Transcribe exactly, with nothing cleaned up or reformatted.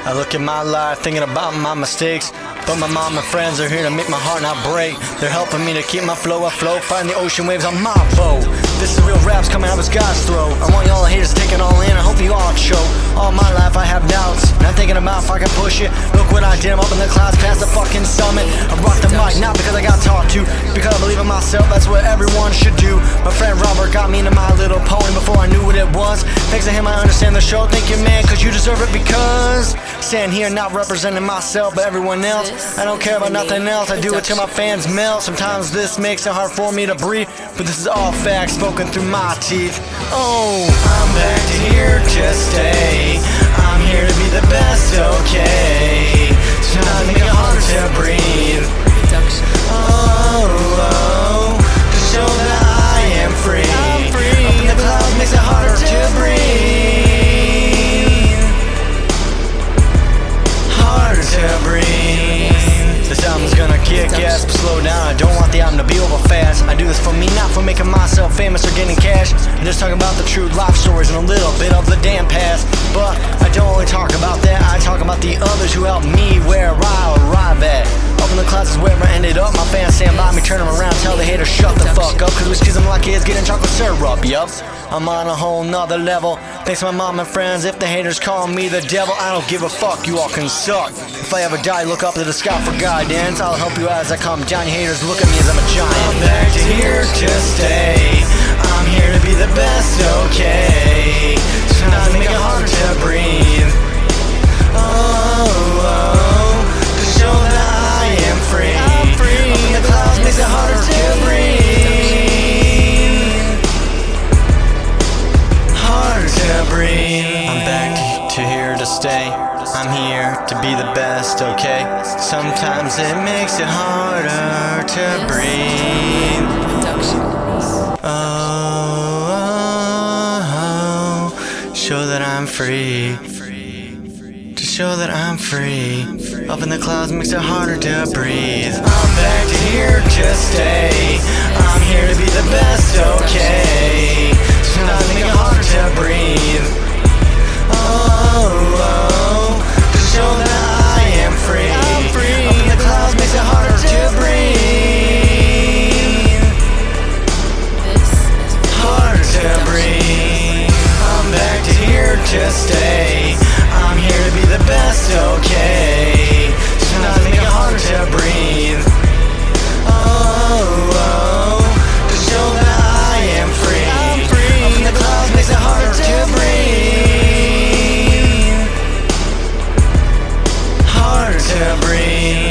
I look at my life thinking about my mistakes, but my mom and friends are here to make my heart not break. They're helping me to keep my flow afloat, fighting the ocean waves on my boat. This is real raps coming out of God's throat. I want y'all haters to take it all in, I hope you all choke. All my life I have doubts, and I'm thinking about if I can push it. Look what I did, I'm up in the clouds past the fucking summit. I rock the mic, not because I got taught to, because I believe in myself, that's what everyone should do. My friend Robert got me into My Little Pony before I knew what it was. Thanks to him I understand the show, thank you man, cause you deserve it. Because standing here not representing myself but everyone else, I don't care about nothing else, I do it till my fans melt. Sometimes this makes it hard for me to breathe, but this is all facts spoken through my teeth. Oh, I'm back to here to stay, I'm here to be the best, okay. Sometimes make it hard to breathe. Oh, oh, to show that I am free. Open the clouds makes it harder to breathe. Harder to breathe. This album's gonna kick ass, but slow down, I don't want the album to be over fast. I do this for me, not for making myself famous or getting cash. I'm just talking about the true life stories and a little bit of the damn past. But I don't only talk about that, I talk about the others who helped me where I arrive at. Up in the clouds is where I ended up. My fans stand by me, turn them around, tell the haters shut the fuck up, cause whiskey's I'm like kids getting chocolate syrup, yup. I'm on a whole nother level, thanks to my mom and friends. If the haters call me the devil, I don't give a fuck, you all can suck. If I ever die, look up to the sky for guidance, I'll help you as I come down. You haters look at me as I'm a giant. I'm back to here to stay, I'm here to be the best, okay. Sometimes make it harder to breathe. Oh, oh, to show that I am free. I'm free. Up in the clouds makes it harder to breathe. Harder to breathe. I'm back to here to stay, I'm here to be the best, okay. Sometimes it makes it harder to breathe. Oh, oh, oh, show that I'm free. To show that I'm free. Up in the clouds makes it harder to breathe. I'm back to here to stay, I'm here to be the best, okay. Sometimes make it harder to breathe. Oh, oh, to show that I am free. Up in the clouds makes it harder to breathe. Harder to breathe. I'm back to here to stay, I'm here to be the best, okay. Sometimes make it harder to breathe. Oh, oh, to show that I am free. Up in the clouds makes it harder to breathe. Harder to breathe.